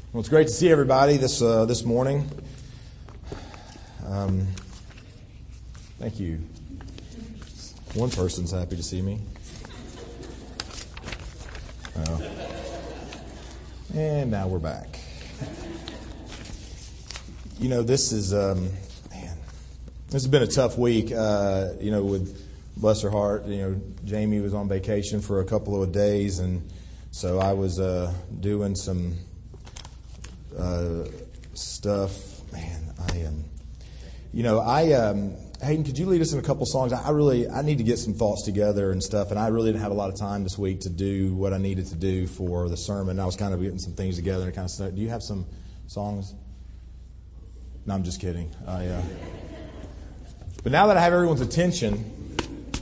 Well, it's great to see everybody this morning. Thank you. One person's happy to see me. Oh. And now we're back. You know, this is this has been a tough week. With bless her heart, Jamie was on vacation for a couple of days, and so I was doing some stuff. Man, Hayden, could you lead us in a couple songs? I need to get some thoughts together and stuff, and I really didn't have a lot of time this week to do what I needed to do for the sermon. I was kind of getting some things together and kind of stuff. Do you have some songs? No, I'm just kidding. But now that I have everyone's attention,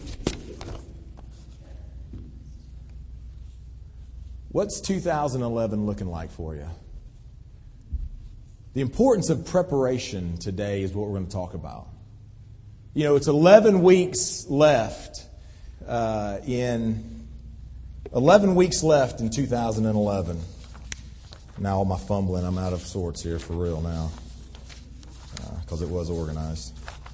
what's 2011 looking like for you? The importance of preparation today is what we're going to talk about. It's 11 weeks left in 2011. Now all my fumbling, I'm out of sorts here for real now because it was organized.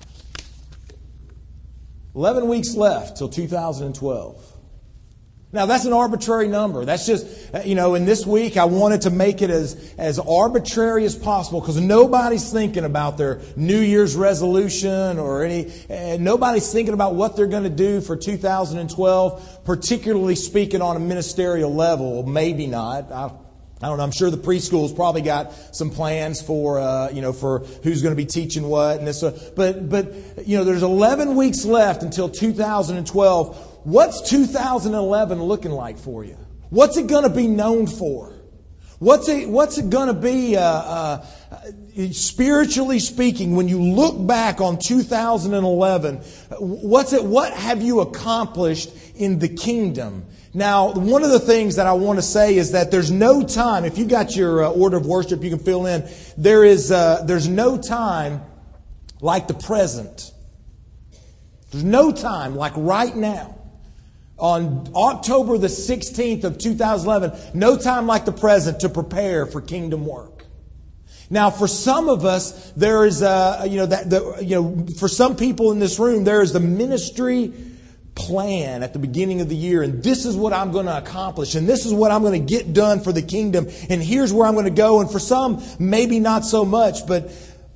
11 weeks left till 2012. Now, that's an arbitrary number. That's just, in this week, I wanted to make it as arbitrary as possible because nobody's thinking about their New Year's resolution or nobody's thinking about what they're going to do for 2012, particularly speaking on a ministerial level. Maybe not. I don't know. I'm sure the preschool's probably got some plans for who's going to be teaching what and this. But there's 11 weeks left until 2012. What's 2011 looking like for you? What's it going to be known for? What's it going to be spiritually speaking? When you look back on 2011, what have you accomplished in the kingdom? Now, one of the things that I want to say is that there's no time. If you got your order of worship, you can fill in. There's no time like the present. There's no time like right now. On October the 16th of 2011, no time like the present to prepare for kingdom work. Now, for some of us, there is for some people in this room, there is the ministry plan at the beginning of the year, and this is what I'm going to accomplish, and this is what I'm going to get done for the kingdom, and here's where I'm going to go. And for some, maybe not so much, but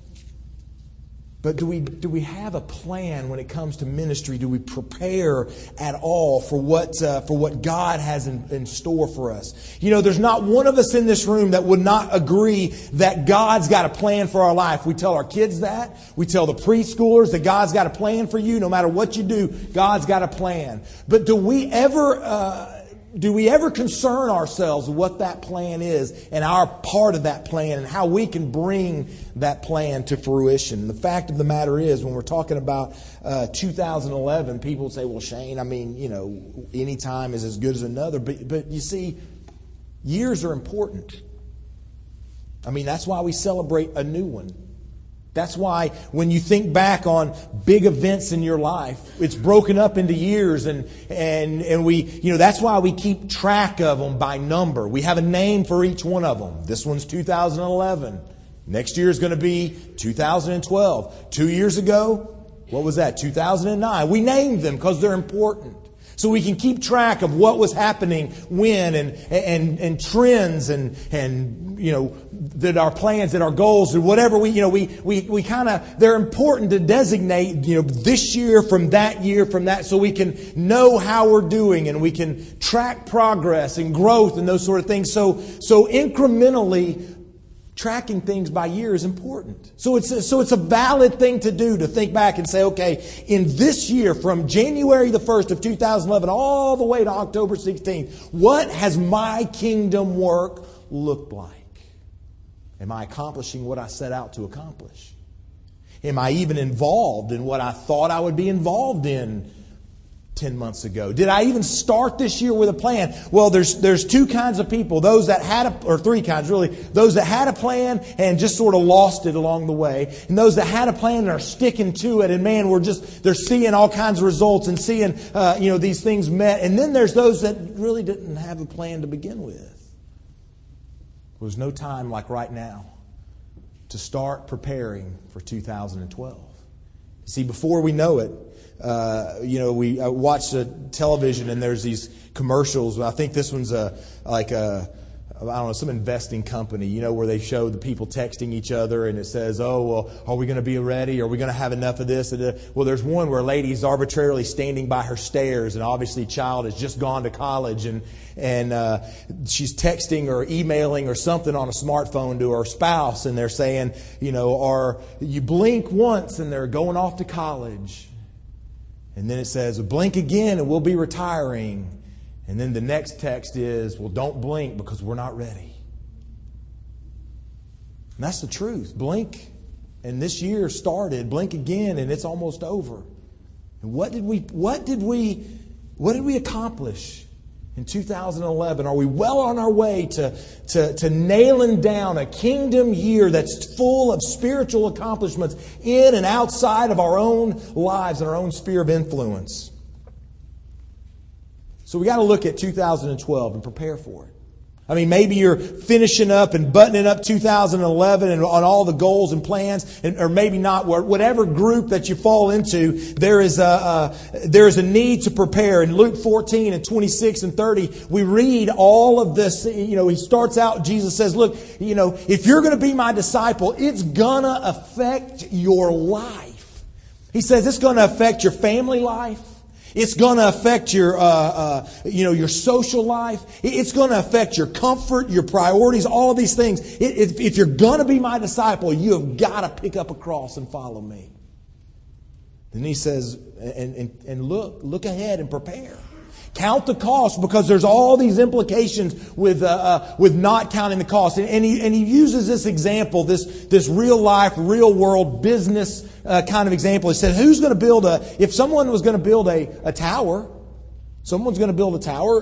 do we have a plan when it comes to ministry? Do we prepare at all for what God has in store for us? There's not one of us in this room that would not agree that God's got a plan for our life. We tell our kids that. We tell the preschoolers that God's got a plan for you. No matter what you do, God's got a plan. But do we ever concern ourselves with what that plan is and our part of that plan and how we can bring that plan to fruition? The fact of the matter is, when we're talking about 2011, people say, well, Shane, any time is as good as another. But you see, years are important. That's why we celebrate a new one. That's why when you think back on big events in your life, it's broken up into years, and we, that's why we keep track of them by number. We have a name for each one of them. This one's 2011. Next year is going to be 2012. 2 years ago, what was that? 2009. We named them because they're important. So we can keep track of what was happening when and trends and that our plans and our goals and whatever we kind of, they're important to designate this year from that so we can know how we're doing and we can track progress and growth and those sort of things. So incrementally tracking things by year is important. So it's a valid thing to do, to think back and say, okay, in this year, from January the 1st of 2011 all the way to October 16th, what has my kingdom work looked like? Am I accomplishing what I set out to accomplish? Am I even involved in what I thought I would be involved in 10 months ago? Did I even start this year with a plan? Well, there's two kinds of people. Those that had or three kinds really. Those that had a plan and just sort of lost it along the way. And those that had a plan and are sticking to it. And man, they're seeing all kinds of results and seeing, these things met. And then there's those that really didn't have a plan to begin with. Well, there's no time like right now to start preparing for 2012. See, before we know it, we watch the television and there's these commercials. I think this one's some investing company, where they show the people texting each other and it says, oh, well, are we going to be ready? Are we going to have enough of this? Well, there's one where a lady's arbitrarily standing by her stairs and obviously a child has just gone to college and she's texting or emailing or something on a smartphone to her spouse and they're saying, or you blink once and they're going off to college. And then it says, blink again and we'll be retiring. And then the next text is, well, don't blink because we're not ready. And that's the truth. Blink, and this year started. Blink again, and it's almost over. And what did we accomplish in 2011? Are we well on our way to nailing down a kingdom year that's full of spiritual accomplishments in and outside of our own lives and our own sphere of influence? So we got to look at 2012 and prepare for it. I mean, maybe you're finishing up and buttoning up 2011 and on all the goals and plans, or maybe not. Whatever group that you fall into, there is a need to prepare. In Luke 14 and 26 and 30, we read all of this. He starts out, Jesus says, look, if you're going to be my disciple, it's going to affect your life. He says it's going to affect your family life. It's going to affect your social life. It's going to affect your comfort, your priorities, all of these things. If you're going to be my disciple, you have got to pick up a cross and follow me. Then he says, and look ahead and prepare. Count the cost, because there's all these implications with not counting the cost. And he uses this example, this real life, real world business kind of example. He said, who's going to build if someone was going to build a tower, someone's going to build a tower,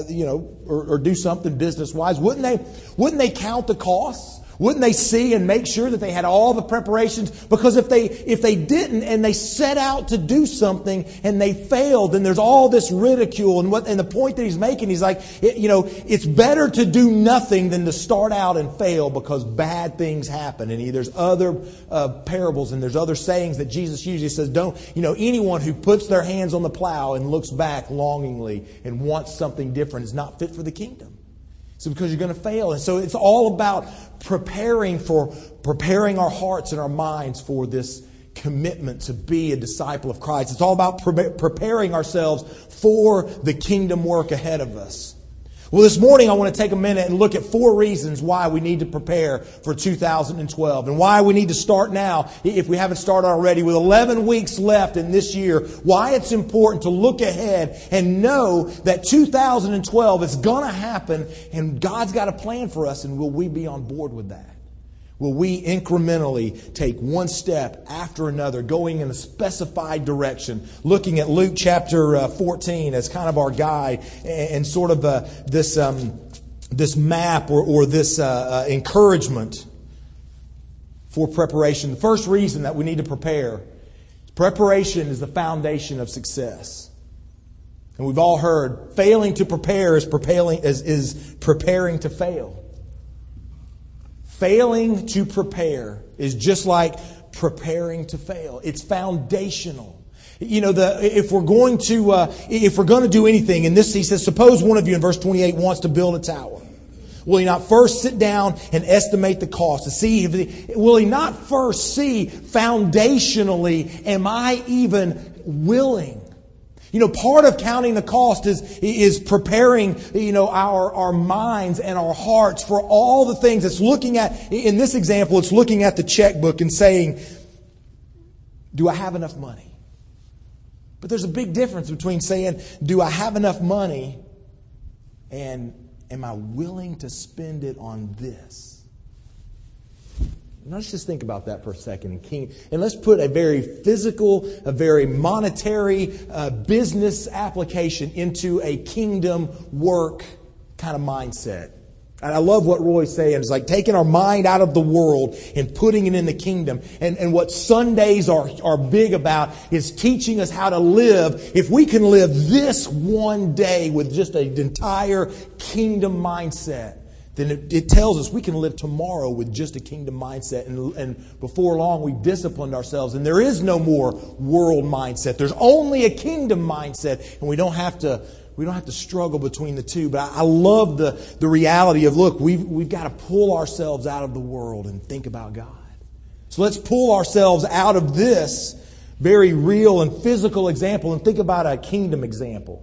or do something business wise, wouldn't they count the costs? Wouldn't they see and make sure that they had all the preparations? Because if they didn't and they set out to do something and they failed, then there's all this ridicule. And the point that he's making, he's like, it's better to do nothing than to start out and fail, because bad things happen. And there's other parables and there's other sayings that Jesus usually says, anyone who puts their hands on the plow and looks back longingly and wants something different is not fit for the kingdom. So because you're going to fail. And so it's all about preparing our hearts and our minds for this commitment to be a disciple of Christ. It's all about preparing ourselves for the kingdom work ahead of us. Well, this morning I want to take a minute and look at 4 reasons why we need to prepare for 2012 and why we need to start now, if we haven't started already, with 11 weeks left in this year, why it's important to look ahead and know that 2012 is going to happen and God's got a plan for us, and will we be on board with that? Will we incrementally take one step after another, going in a specified direction, looking at Luke chapter 14 as kind of our guide and sort of this map or this encouragement for preparation. The first reason that we need to prepare, preparation is the foundation of success. And we've all heard, failing to prepare is preparing to fail. Failing to prepare is just like preparing to fail. It's foundational. If we're going to do anything, and this, he says, suppose one of you in verse 28 wants to build a tower. Will he not first sit down and estimate the cost to see will he not first see foundationally, am I even willing? Part of counting the cost is preparing, our minds and our hearts for all the things. It's looking at, in this example, it's looking at the checkbook and saying, do I have enough money? But there's a big difference between saying, do I have enough money, and am I willing to spend it on this? Let's just think about that for a second. And let's put a very physical, a very monetary business application into a kingdom work kind of mindset. And I love what Roy's saying. It's like taking our mind out of the world and putting it in the kingdom. And what Sundays are big about is teaching us how to live. If we can live this one day with just an entire kingdom mindset, then it tells us we can live tomorrow with just a kingdom mindset. And before long, we've disciplined ourselves. And there is no more world mindset. There's only a kingdom mindset. And we don't have to struggle between the two. But I love the reality of, look, we've got to pull ourselves out of the world and think about God. So let's pull ourselves out of this very real and physical example and think about a kingdom example.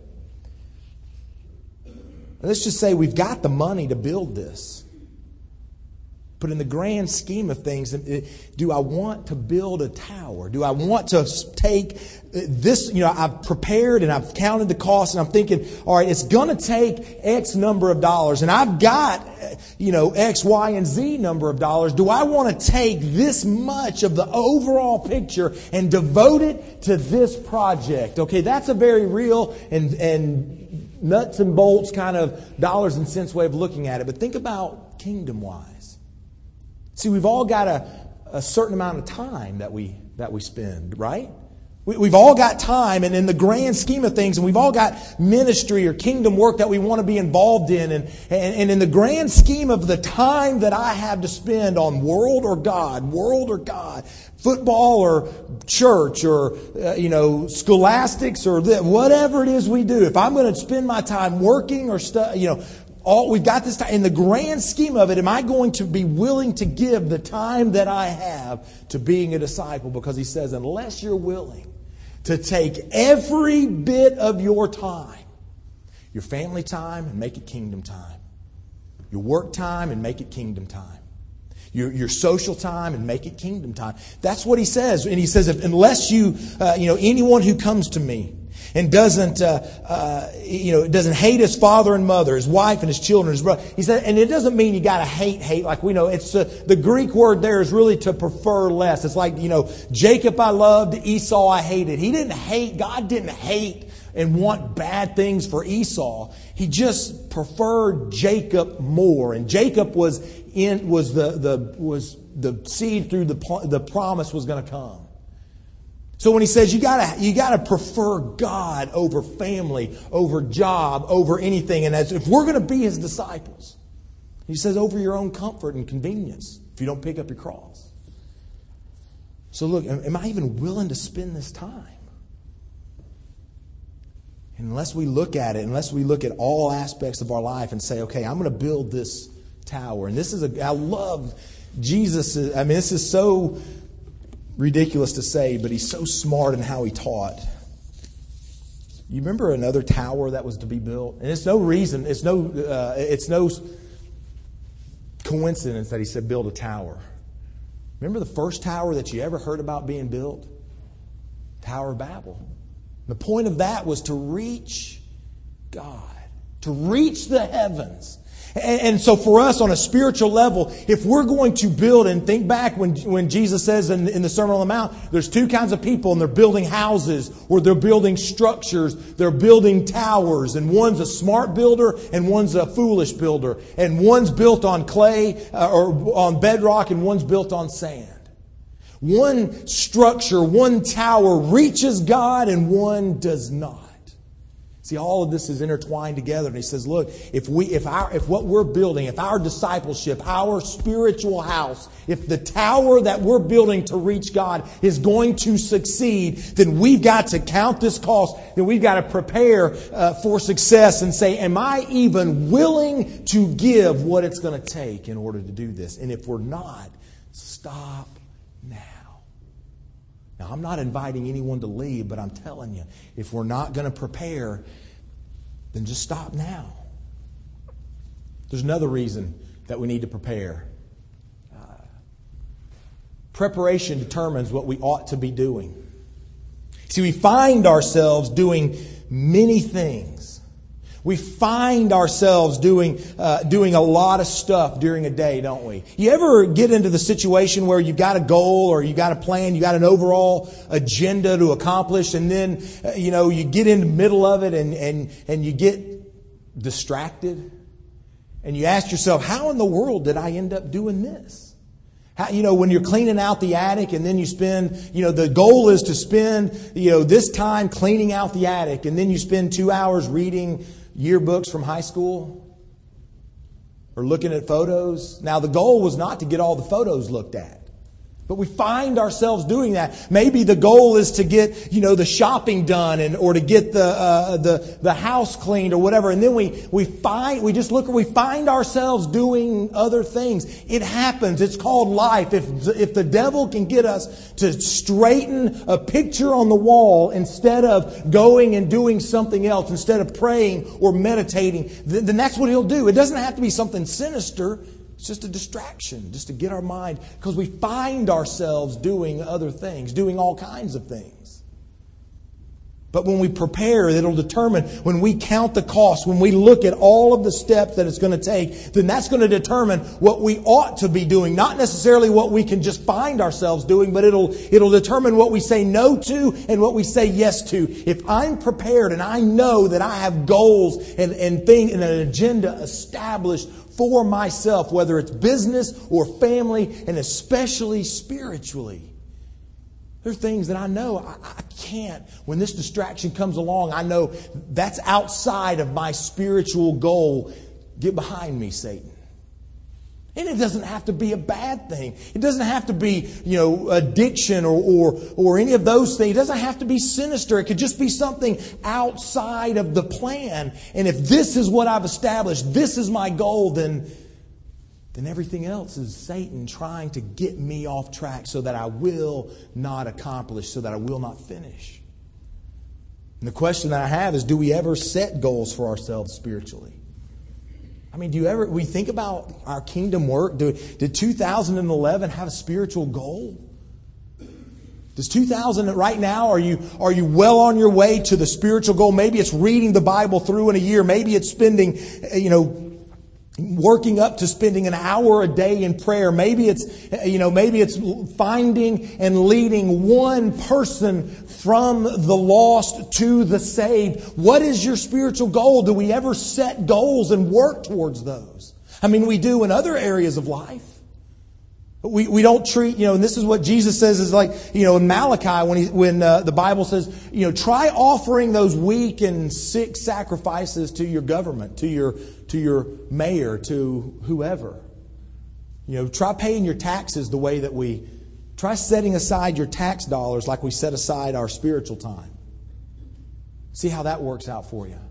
Let's just say we've got the money to build this. But in the grand scheme of things, do I want to build a tower? Do I want to take this? I've prepared and I've counted the cost and I'm thinking, all right, it's going to take X number of dollars and I've got, X, Y, and Z number of dollars. Do I want to take this much of the overall picture and devote it to this project? Okay, that's a very real and nuts and bolts kind of dollars and cents way of looking at it. But think about kingdom-wise. See, we've all got a certain amount of time that we spend, right? We've all got time, and in the grand scheme of things, and we've all got ministry or kingdom work that we want to be involved in. And in the grand scheme of the time that I have to spend on world or God, football or church or, scholastics or whatever it is we do, if I'm going to spend my time working or we've got this time. In the grand scheme of it, am I going to be willing to give the time that I have to being a disciple? Because he says, unless you're willing to take every bit of your time, your family time, and make it kingdom time, your work time, and make it kingdom time, your social time, and make it kingdom time. That's what he says. And he says, unless anyone who comes to me and doesn't hate his father and mother, his wife and his children, his brother. He said, and it doesn't mean you got to hate like we know. It's the Greek word there is really to prefer less. It's like, Jacob I loved, Esau I hated. He didn't hate. God didn't hate and want bad things for Esau. He just preferred Jacob more. And Jacob was the seed through the promise was going to come. So when he says you gotta prefer God over family, over job, over anything, and if we're going to be His disciples, he says over your own comfort and convenience if you don't pick up your cross. So look, am I even willing to spend this time? And unless we look at it, unless we look at all aspects of our life and say, okay, I'm going to build this tower, and I love Jesus. This is so ridiculous to say, but he's so smart in how he taught. You remember another tower that was to be built? And it's no coincidence that he said build a tower. Remember the first tower that you ever heard about being built? Tower of Babel. The point of that was to reach God, to reach the heavens. And so for us on a spiritual level, if we're going to build, and think back when Jesus says in the Sermon on the Mount, there's two kinds of people and they're building houses or they're building structures, they're building towers, and one's a smart builder and one's a foolish builder. And one's built on clay or on bedrock and one's built on sand. One structure, one tower reaches God and one does not. See, all of this is intertwined together. And he says, look, if what we're building, if our discipleship, our spiritual house, if the tower that we're building to reach God is going to succeed, then we've got to count this cost. Then we've got to prepare for success and say, am I even willing to give what it's going to take in order to do this? And if we're not, stop now. Now, I'm not inviting anyone to leave, but I'm telling you, if we're not going to prepare, then just stop now. There's another reason that we need to prepare. Preparation determines what we ought to be doing. See, we find ourselves doing many things. We find ourselves doing a lot of stuff during a day, don't we? You ever get into the situation where you've got a goal or you got a plan, you got an overall agenda to accomplish, and then you get in the middle of it and you get distracted, and you ask yourself, how in the world did I end up doing this? How, when you're cleaning out the attic and then you spend, the goal is to spend, this time cleaning out the attic, and then you spend 2 hours reading yearbooks from high school. or looking at photos. Now, the goal was not to get all the photos looked at. But we find ourselves doing that. Maybe the goal is to get, the shopping done or to get the house cleaned or whatever. And then we find ourselves doing other things. It happens. It's called life. If the devil can get us to straighten a picture on the wall instead of going and doing something else, instead of praying or meditating, then that's what he'll do. It doesn't have to be something sinister. It's just a distraction, just to get our mind, because we find ourselves doing other things, doing all kinds of things. But when we prepare, it'll determine, when we count the cost, when we look at all of the steps that it's going to take, then that's going to determine what we ought to be doing. Not necessarily what we can just find ourselves doing, but it'll determine what we say no to and what we say yes to. If I'm prepared and I know that I have goals and things and an agenda established for myself, whether it's business or family, and especially spiritually. There are things that I know I can't. When this distraction comes along, I know that's outside of my spiritual goal. Get behind me, Satan. And it doesn't have to be a bad thing. It doesn't have to be, addiction or any of those things. It doesn't have to be sinister. It could just be something outside of the plan. And if this is what I've established, this is my goal, then everything else is Satan trying to get me off track so that I will not accomplish, so that I will not finish. And the question that I have is, do we ever set goals for ourselves spiritually? I mean, we think about our kingdom work? Did 2011 have a spiritual goal? Does 2000 right now, are you well on your way to the spiritual goal? Maybe it's reading the Bible through in a year. Maybe it's spending, working up to spending an hour a day in prayer. Maybe it's finding and leading one person from the lost to the saved. What is your spiritual goal? Do we ever set goals and work towards those? I mean, we do in other areas of life. We don't treat, and this is what Jesus says is like, in Malachi when the Bible says, try offering those weak and sick sacrifices to your government, to your mayor, to whoever. Try paying your taxes the way that try setting aside your tax dollars like we set aside our spiritual time. See how that works out for you.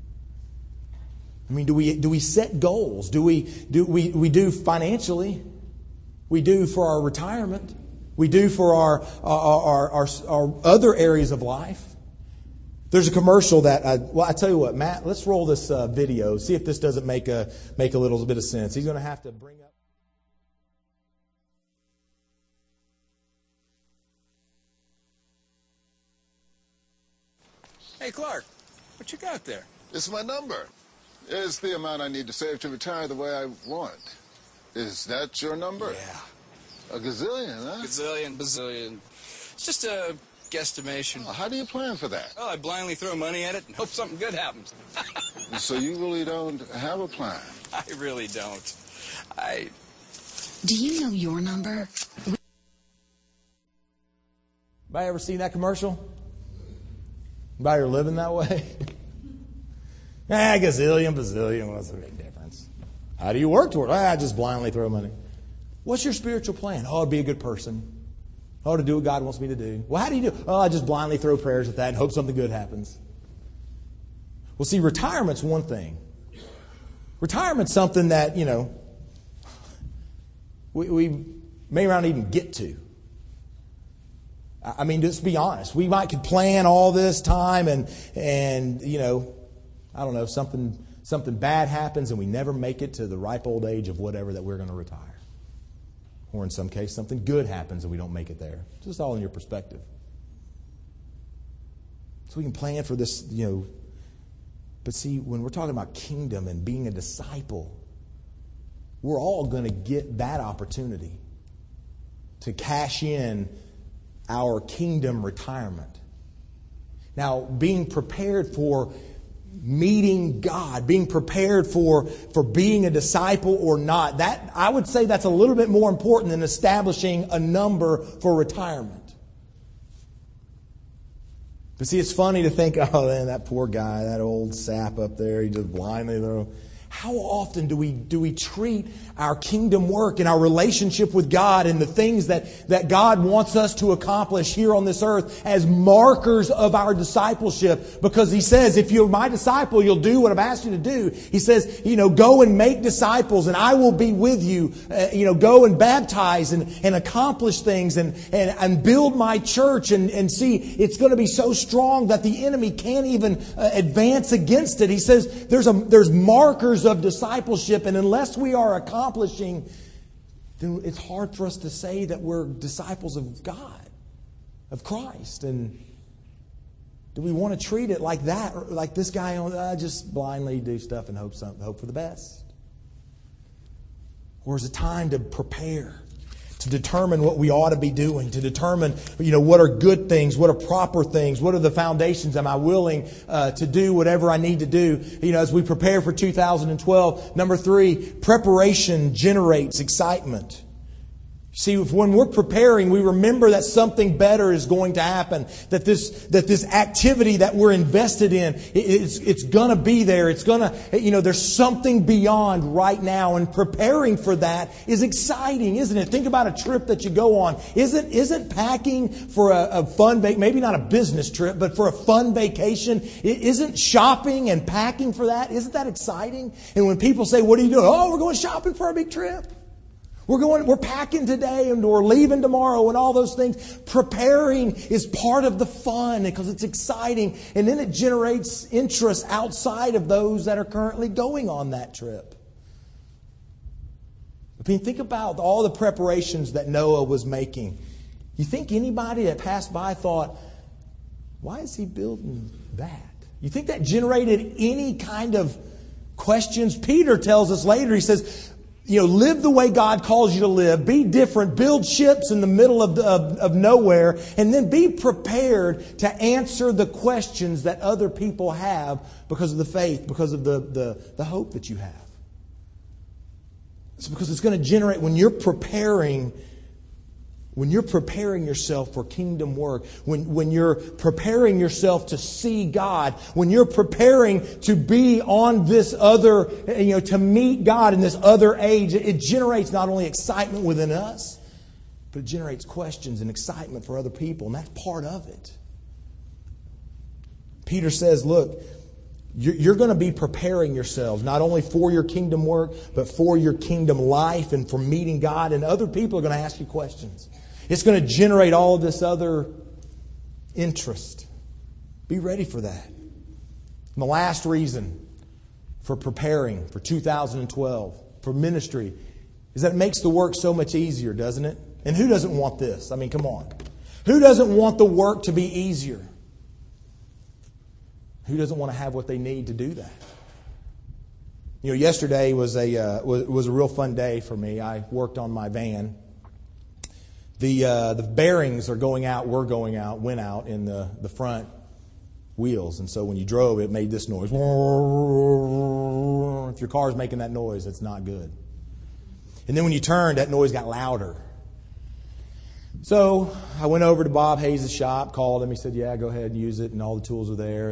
I mean, do we set goals? We do financially. We do for our retirement. We do for our other areas of life. There's a commercial that I tell you what, Matt, let's roll this video. See if this doesn't make a little bit of sense. He's going to have to bring up. Hey, Clark, what you got there? It's my number. It's the amount I need to save to retire the way I want. Is that your number? Yeah. A gazillion, huh? Gazillion, bazillion. It's just a guesstimation. Oh, how do you plan for that? Well, I blindly throw money at it and hope something good happens. So you really don't have a plan? I really don't. Do you know your number? Anybody ever seen that commercial? Anybody ever living that way? Gazillion, bazillion, what's the big difference? How do you work toward it? I just blindly throw money. What's your spiritual plan? Oh, to be a good person. Oh, to do what God wants me to do. Well, how do you do? Oh, I just blindly throw prayers at that and hope something good happens. Well, see, retirement's one thing. Retirement's something that, we may not even get to. I mean, just be honest. We could plan all this time and I don't know, something bad happens and we never make it to the ripe old age of whatever that we're going to retire. Or in some case, something good happens and we don't make it there. Just all in your perspective. So we can plan for this, But see, when we're talking about kingdom and being a disciple, we're all going to get that opportunity to cash in our kingdom retirement. Now, being prepared for meeting God, being prepared for being a disciple or not, that I would say that's a little bit more important than establishing a number for retirement. But see, it's funny to think, oh man, that poor guy, that old sap up there, he just blindly throw. How often do we treat our kingdom work and our relationship with God and the things that God wants us to accomplish here on this earth as markers of our discipleship? Because He says, if you're my disciple, you'll do what I've asked you to do. He says, go and make disciples and I will be with you. Go and baptize and accomplish things and build my church and see it's going to be so strong that the enemy can't even advance against it. He says there's markers of discipleship, and unless we are accomplishing, then it's hard for us to say that we're disciples of God, of Christ. And do we want to treat it like that, or like this guy, just blindly do stuff and hope for the best? Or is it time to prepare, to determine what we ought to be doing, to determine, what are good things, what are proper things, what are the foundations? Am I willing to do whatever I need to do? As we prepare for 2012. Number 3, preparation generates excitement. See, when we're preparing, we remember that something better is going to happen. That this activity that we're invested in, it's going to be there. It's going to, there's something beyond right now. And preparing for that is exciting, isn't it? Think about a trip that you go on. Isn't packing for a fun vacation, maybe not a business trip, but for a fun vacation, isn't shopping and packing for that, isn't that exciting? And when people say, what are you doing? Oh, we're going shopping for a big trip. We're packing today and we're leaving tomorrow and all those things. Preparing is part of the fun because it's exciting. And then it generates interest outside of those that are currently going on that trip. I mean, think about all the preparations that Noah was making. You think anybody that passed by thought, why is he building that? You think that generated any kind of questions? Peter tells us later, he says, live the way God calls you to live. Be different. Build ships in the middle of nowhere. And then be prepared to answer the questions that other people have because of the faith, because of the hope that you have. It's because it's going to generate, when you're preparing yourself for kingdom work, when you're preparing yourself to see God, when you're preparing to be on this other, to meet God in this other age, it generates not only excitement within us, but it generates questions and excitement for other people, and that's part of it. Peter says, look, you're going to be preparing yourselves not only for your kingdom work, but for your kingdom life and for meeting God, and other people are going to ask you questions. It's going to generate all of this other interest. Be ready for that. And the last reason for preparing for 2012, for ministry, is that it makes the work so much easier, doesn't it? And who doesn't want this? I mean, come on. Who doesn't want the work to be easier? Who doesn't want to have what they need to do that? Yesterday was a real fun day for me. I worked on my van. The bearings are went out in the front wheels. And so when you drove, it made this noise. If your car's making that noise, it's not good. And then when you turned, that noise got louder. So I went over to Bob Hayes' shop, called him. He said, yeah, go ahead and use it. And all the tools are there.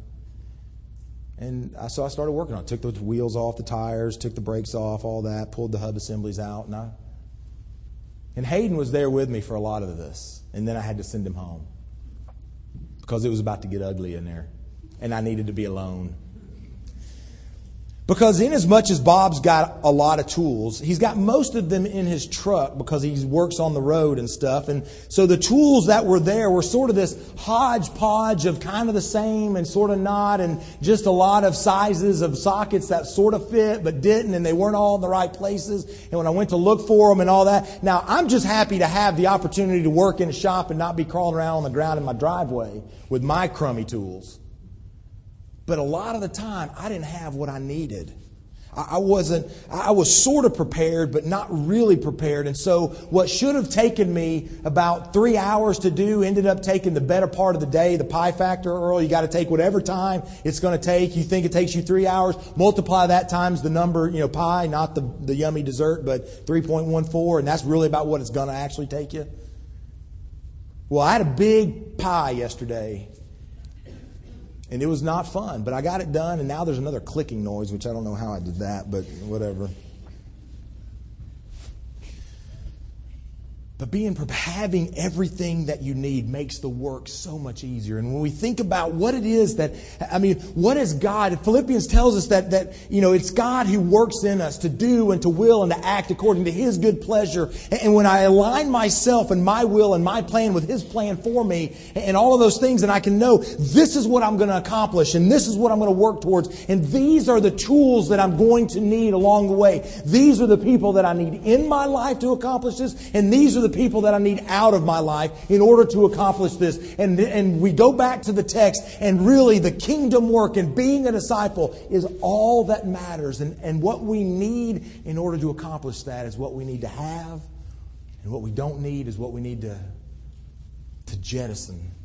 So I started working on it. Took the wheels off the tires, took the brakes off, all that, pulled the hub assemblies out. And Hayden was there with me for a lot of this. And then I had to send him home because it was about to get ugly in there. And I needed to be alone. Because in as much as Bob's got a lot of tools, he's got most of them in his truck because he works on the road and stuff. And so the tools that were there were sort of this hodgepodge of kind of the same and sort of not, and just a lot of sizes of sockets that sort of fit but didn't, and they weren't all in the right places. And when I went to look for them and all that, now I'm just happy to have the opportunity to work in a shop and not be crawling around on the ground in my driveway with my crummy tools. But a lot of the time, I didn't have what I needed. I was sort of prepared, but not really prepared. And so what should have taken me about 3 hours to do ended up taking the better part of the day. The pi factor, Earl, you got to take whatever time it's going to take. You think it takes you 3 hours, multiply that times the number, pi, not the yummy dessert, but 3.14. And that's really about what it's going to actually take you. Well, I had a big pie yesterday. And it was not fun, but I got it done, and now there's another clicking noise, which I don't know how I did that, but whatever. But having everything that you need makes the work so much easier. And when we think about what it is what is God? Philippians tells us that it's God who works in us to do and to will and to act according to His good pleasure. And when I align myself and my will and my plan with His plan for me and all of those things, and I can know this is what I'm going to accomplish and this is what I'm going to work towards. And these are the tools that I'm going to need along the way. These are the people that I need in my life to accomplish this. And these are the people that I need out of my life in order to accomplish this. And we go back to the text, and really the kingdom work and being a disciple is all that matters. And what we need in order to accomplish that is what we need to have, and what we don't need is what we need to jettison.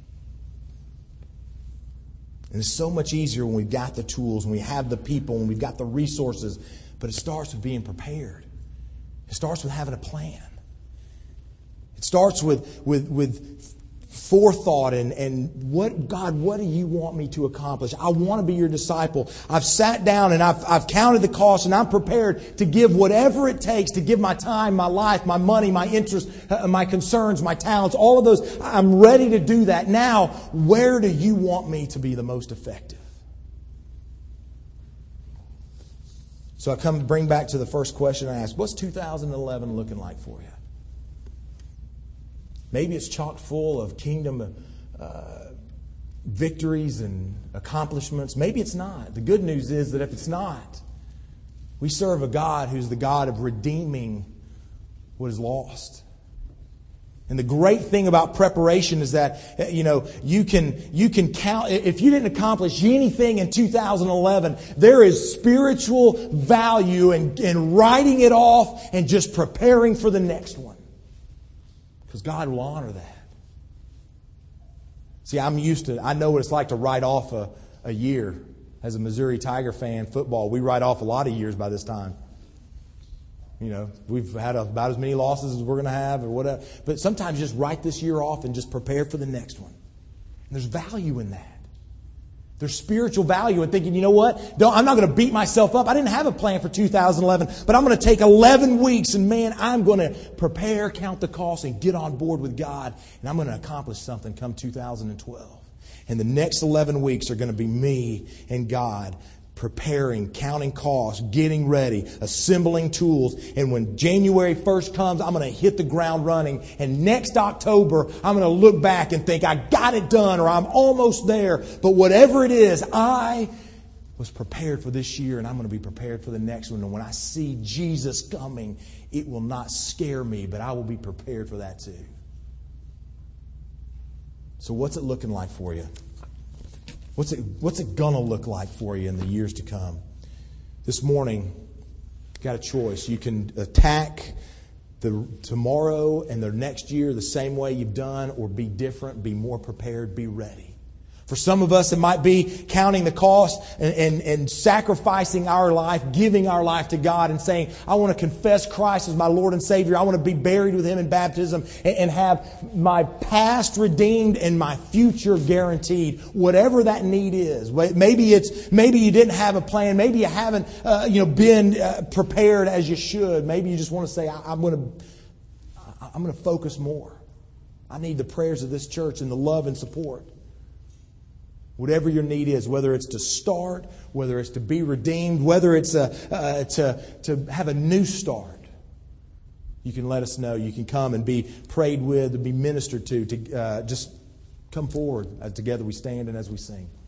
And it's so much easier when we've got the tools, when we have the people, when we've got the resources. But it starts with being prepared. It starts with having a plan. It starts with forethought and what do you want me to accomplish? I want to be your disciple. I've sat down and I've counted the costs, and I'm prepared to give whatever it takes to give my time, my life, my money, my interests, my concerns, my talents, all of those. I'm ready to do that. Now, where do you want me to be the most effective? So I bring back to the first question I asked. What's 2011 looking like for you? Maybe it's chock full of kingdom victories and accomplishments. Maybe it's not. The good news is that if it's not, we serve a God who's the God of redeeming what is lost. And the great thing about preparation is that, you can count. If you didn't accomplish anything in 2011, there is spiritual value in writing it off and just preparing for the next one. Because God will honor that. See, I know what it's like to write off a year. As a Missouri Tiger fan, football, we write off a lot of years by this time. We've had about as many losses as we're going to have or whatever. But sometimes just write this year off and just prepare for the next one. And there's value in that. There's spiritual value in thinking, you know what? I'm not going to beat myself up. I didn't have a plan for 2011, but I'm going to take 11 weeks and I'm going to prepare, count the costs, and get on board with God. And I'm going to accomplish something come 2012. And the next 11 weeks are going to be me and God preparing, counting costs, getting ready, assembling tools. And when January 1st comes, I'm going to hit the ground running. And next October, I'm going to look back and think, I got it done, or I'm almost there. But whatever it is, I was prepared for this year, and I'm going to be prepared for the next one. And when I see Jesus coming, it will not scare me, but I will be prepared for that too. So what's it looking like for you? What's it going to look like for you in the years to come? This morning, you've got a choice. You can attack the tomorrow and the next year the same way you've done, or be different, be more prepared, be ready. For some of us, it might be counting the cost and sacrificing our life, giving our life to God and saying, I want to confess Christ as my Lord and Savior. I want to be buried with Him in baptism and have my past redeemed and my future guaranteed. Whatever that need is. Maybe you didn't have a plan. Maybe you haven't been prepared as you should. Maybe you just want to say, I'm going to focus more. I need the prayers of this church and the love and support. Whatever your need is, whether it's to start, whether it's to be redeemed, whether it's to have a new start, you can let us know. You can come and be prayed with and be ministered to. Just come forward. Together we stand and as we sing.